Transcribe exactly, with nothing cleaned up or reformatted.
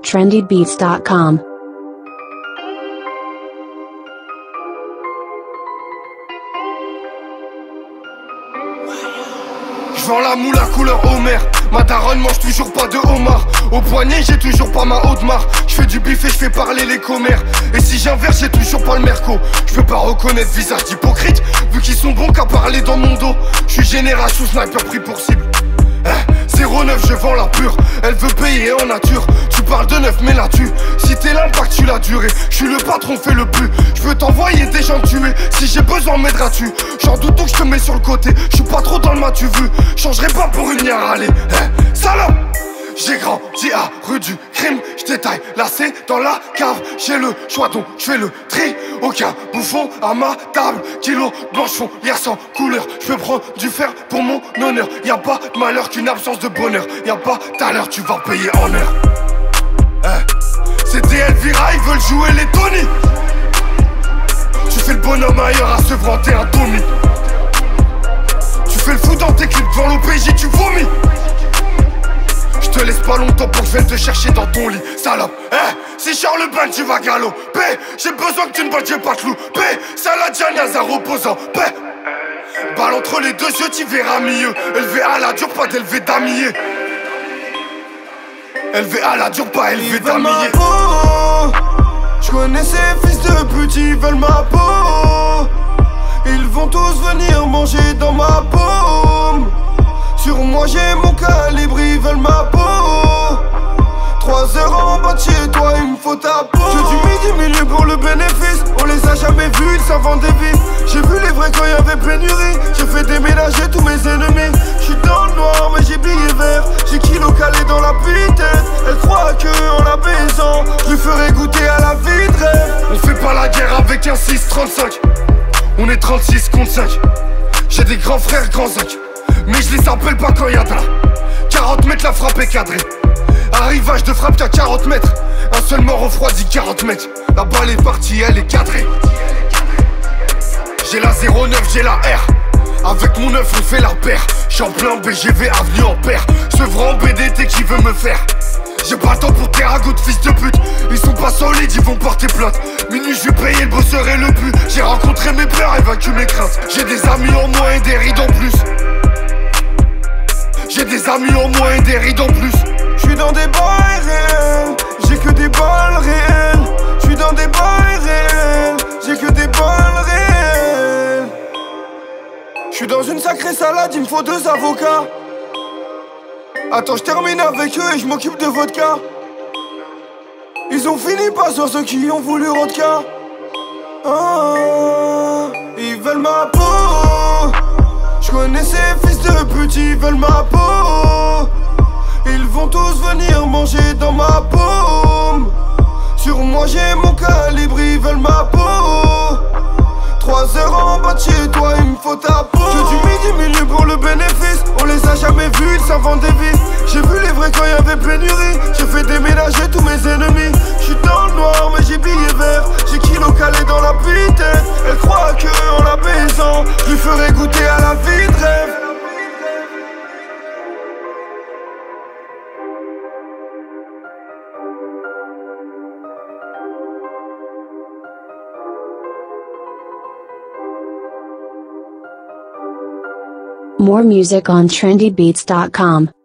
trendy beats dot com. J'vends la moule à couleur Homer. Ma daronne mange toujours pas de homard. Au poignet j'ai toujours pas ma haute marre. J'fais du bif et j'fais parler les commères. Et si j'inverse j'ai toujours pas le merco. J'peux pas reconnaître visage d'hypocrite, vu qu'ils sont bons qu'à parler dans mon dos. J'suis génération sniper pris pour cible. eh, zéro neuf je vends la pure. Elle veut payer en nature. Tu parles de neuf mais là tu. Si t'es l'impact tu l'as duré. J'suis le patron fais le plus. J'peux t'envoyer des gens tuer. Si j'ai besoin m'aideras-tu. J'en doute donc j'te mets sur le côté. J'suis pas trop dans le mat tu veux. Changerai pas pour une nière allez. eh, Salope. J'ai grandi à rue du crime, j'détaille lacé dans la cave. J'ai le choix donc j'fais le tri. Aucun bouffon à ma table. Kilo blanche fond, hier sans couleur. J'peux prendre du fer pour mon honneur. Y'a pas de malheur qu'une absence de bonheur. Y'a pas d'heure tu vas payer en heure. eh, C'est D L Vira, ils veulent jouer les Tony. Tu fais le bonhomme ailleurs à se vanter un Tommy. Tu fais le fou dans tes clips devant l'O P J, tu vomis. Je te laisse pas longtemps pour que je vienne te chercher dans ton lit, salope. Eh, si Charles Le Ben tu vas galoper. J'ai besoin que tu ne battes pas te louper. Saladiane à reposant. Paix. Balle entre les deux yeux, tu verras mieux. Élevé à la dure, pas d'élevé damier. Élevé à la dure, pas élevé damier. Je connais ces fils de pute, ils veulent ma peau. Ils vont tous venir manger dans ma paume. Sur moi j'ai mon calibre, ils veulent ma peau. Trois heures en bas de chez toi, il me faut ta peau. Que du midi milieu pour le bénéfice. On les a jamais vus, ils s'inventent des vies. J'ai vu les vrais quand y avait pénurie. J'ai fait déménager tous mes ennemis. J'suis dans le noir mais j'ai billet vert. J'ai kilo calé dans la vitesse. Elle croit que en la baisant je lui ferai goûter à la vie de rêve. On fait pas la guerre avec un six trente-cinq. On est trente-six contre cinq. J'ai des grands frères grands zinc. Mais je les appelle pas quand y'a de la quarante mètres la frappe est cadrée. Arrivage de frappe qu'à quarante mètres. Un seul mort refroidi quarante mètres. La balle est partie, elle est cadrée. J'ai la zéro neuf, j'ai la R. Avec mon neuf on fait la paire. J'suis en plein B G V avenue en père. Ce vrai B D T qui veut me faire. J'ai pas le temps pour tes ragots de fils de pute. Ils sont pas solides, ils vont porter plainte. Minuit je vais payer le bosseur et le but. J'ai rencontré mes peurs, évacué mes craintes. J'ai des amis en moins et des rides en plus. J'ai des amis en moins et des rides en plus. J'suis dans des bails réels. J'ai que des balles réelles. J'suis dans des bails réels. J'ai que des balles réelles. J'suis dans une sacrée salade, il me faut deux avocats. Attends, je termine avec eux et je m'occupe de votre cas. Ils ont fini par sur ceux qui ont voulu vodka. Ah, ils veulent ma peau. Je connais ces fils de pute, ils veulent ma peau. Ils vont tous venir manger dans ma paume. Sur moi j'ai mon calibre, ils veulent ma peau. Trois heures en bas de chez toi, il me faut ta peau. Que du midi milieu pour le bénéfice. On les a jamais vus, ils s'inventent des vies. J'ai vu les vrais quand y avait pénurie. J'ai fait déménager tous mes ennemis. J'suis dans le noir mais j'ai billet vert. J'ai kilo calé dans la vitesse. Elle croit que en la baisant je lui ferai goûter à la vie de rêve. More music on trendy beats dot com.